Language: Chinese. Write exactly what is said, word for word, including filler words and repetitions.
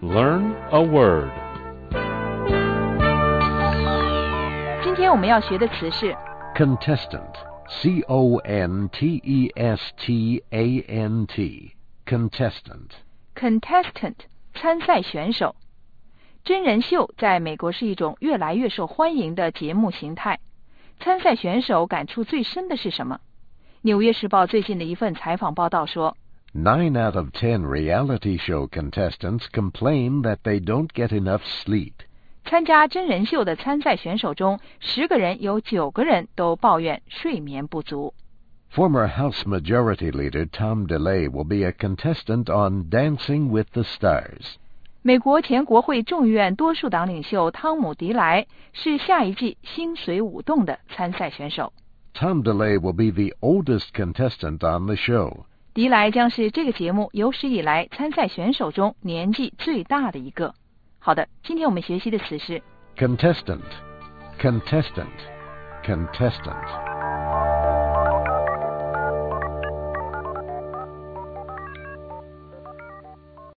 Learn a word. 今天我们要学的词是 Contestant. C O N T E S T A N T. Contestant. contestant 参赛选手。真人秀在美国是一种越来越受欢迎的节目形态。参赛选手感触最深的是什么？纽约时报最近的一份采访报道说 Nine out of ten reality show contestants complain that they don't get enough sleep. 参加真人秀的参赛选手中，十个人有九个人都抱怨睡眠不足。 Former House Majority Leader Tom DeLay will be a contestant on Dancing with the Stars. 美国前国会众议院多数党领袖汤姆·迪莱是下一季薪水舞动的参赛选手。 Tom DeLay will be the oldest contestant on the show. 迪莱将是这个节目有史以来参赛选手中年纪最大的一个。好的，今天我们学习的词是 Contestant. Contestant. Contestant.